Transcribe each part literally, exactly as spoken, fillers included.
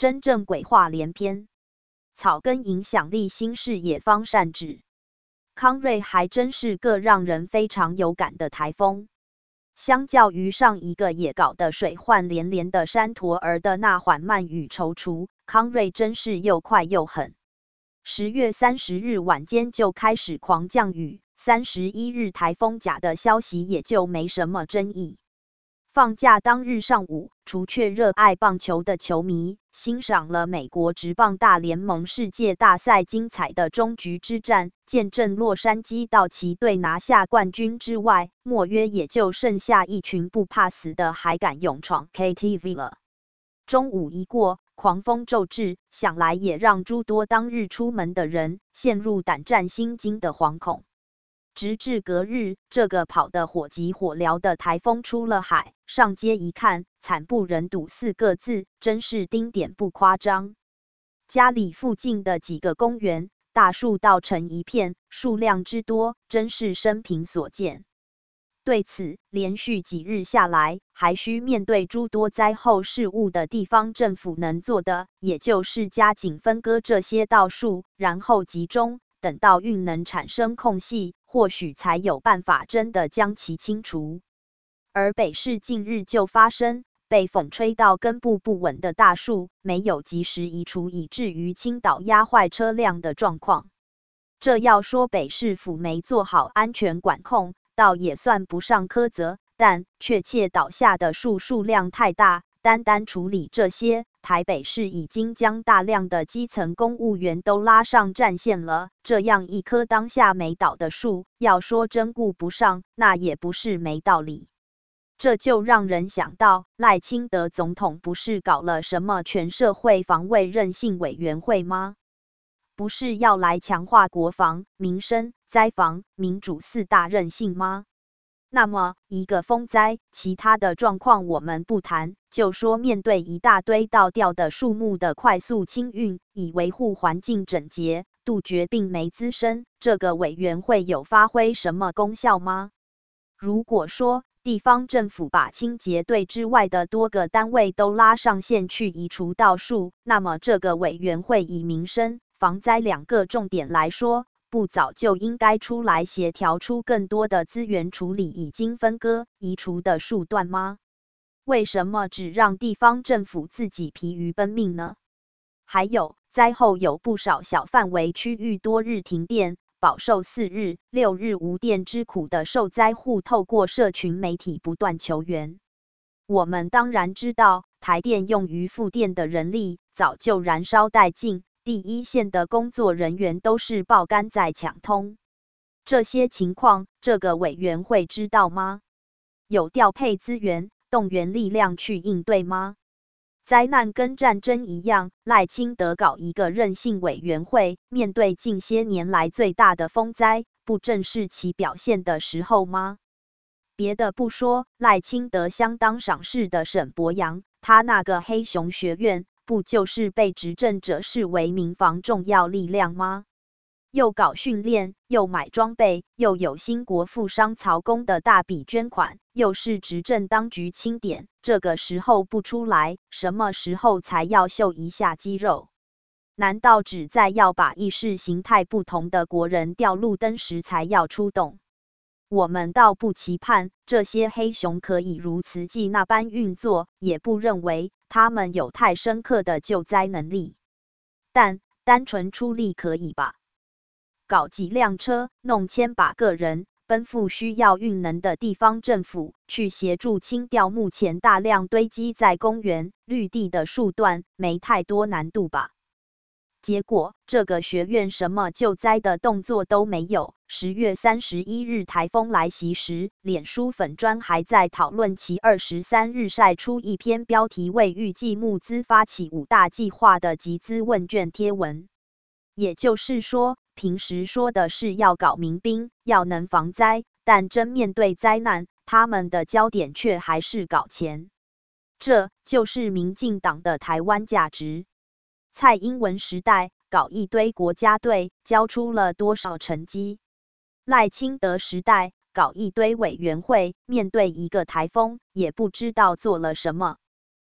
真正鬼话连篇，草根影响力新视野方善止。康瑞还真是个让人非常有感的台风。相较于上一个也搞得水患连连的山陀儿的那缓慢与踌躇，康瑞真是又快又狠。十月三十日晚间就开始狂降雨，三十一日台风假的消息也就没什么争议。放假当日上午，除却热爱棒球的球迷欣赏了美国职棒大联盟世界大赛精彩的终局之战，见证洛杉矶道奇队拿下冠军之外，莫约也就剩下一群不怕死的还敢勇闯 K T V 了。中午一过，狂风骤至，想来也让诸多当日出门的人陷入胆战心惊的惶恐。直至隔日，这个跑得火急火燎的台风出了海，上街一看，惨不忍睹四个字，真是丁点不夸张。家里附近的几个公园，大树倒成一片，数量之多，真是生平所见。对此，连续几日下来，还需面对诸多灾后事务的地方政府能做的，也就是加紧分割这些道树，然后集中，等到运能产生空隙，或许才有办法真的将其清除。而北市近日就发生被风吹到根部不稳的大树没有及时移除，以至于倾倒压坏车辆的状况。这要说北市府没做好安全管控，倒也算不上苛责，但确切倒下的树数量太大，单单处理这些，台北市已经将大量的基层公务员都拉上战线了。这样一棵当下没倒的树，要说真顾不上，那也不是没道理。这就让人想到，赖清德总统不是搞了什么全社会防卫韧性委员会吗？不是要来强化国防、民生、灾防、民主四大韧性吗？那么，一个风灾，其他的状况我们不谈，就说面对一大堆倒掉的树木的快速清运，以维护环境整洁，杜绝病媒滋生，这个委员会有发挥什么功效吗？如果说地方政府把清洁队之外的多个单位都拉上线去移除道树，那么这个委员会以民生、防灾两个重点来说，不早就应该出来协调出更多的资源处理已经分割、移除的树段吗？为什么只让地方政府自己疲于奔命呢？还有，灾后有不少小范围区域多日停电，饱受四日、六日无电之苦的受灾户透过社群媒体不断求援。我们当然知道，台电用于复电的人力早就燃烧殆尽，第一线的工作人员都是爆肝在抢通。这些情况，这个委员会知道吗？有调配资源、动员力量去应对吗？灾难跟战争一样，赖清德搞一个韧性委员会，面对近些年来最大的风灾，不正是其表现的时候吗？别的不说，赖清德相当赏识的沈伯洋，他那个黑熊学院，不就是被执政者视为民防重要力量吗？又搞训练，又买装备，又有新国富商曹公的大笔捐款，又是执政当局钦点，这个时候不出来，什么时候才要秀一下肌肉？难道只在要把意识形态不同的国人调路灯时才要出动？我们倒不期盼这些黑熊可以如慈济那般运作，也不认为他们有太深刻的救灾能力，但单纯出力可以吧？搞几辆车，弄千把个人，奔赴需要运能的地方政府，去协助清掉目前大量堆积在公园、绿地的树段，没太多难度吧？结果，这个学院什么救灾的动作都没有。十月三十一日台风来袭时，脸书粉专还在讨论其二十三日晒出一篇标题为预计募资发起五大计划的集资问卷贴文。也就是说，平时说的是要搞民兵，要能防灾，但真面对灾难，他们的焦点却还是搞钱。这就是民进党的台湾价值。蔡英文时代搞一堆国家队，交出了多少成绩？赖清德时代搞一堆委员会，面对一个台风，也不知道做了什么。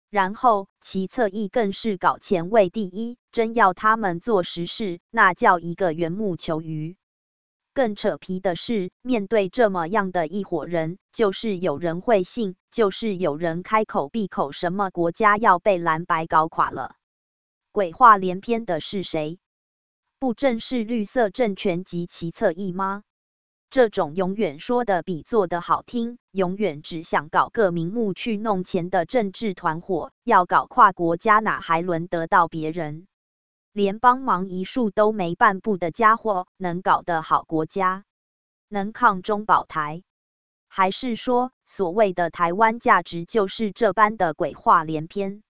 然后其侧翼更是搞前卫第一，真要他们做实事，那叫一个缘木求鱼。更扯皮的是，面对这么样的一伙人，就是有人会信，就是有人开口闭口什么国家要被蓝白搞垮了。鬼话连篇的是谁？不正是绿色政权及其侧翼吗？这种永远说的比做的好听，永远只想搞个名目去弄钱的政治团伙，要搞跨国家哪还轮得到别人？连帮忙一束都没半步的家伙，能搞得好国家？能抗中保台？还是说，所谓的台湾价值就是这般的鬼话连篇？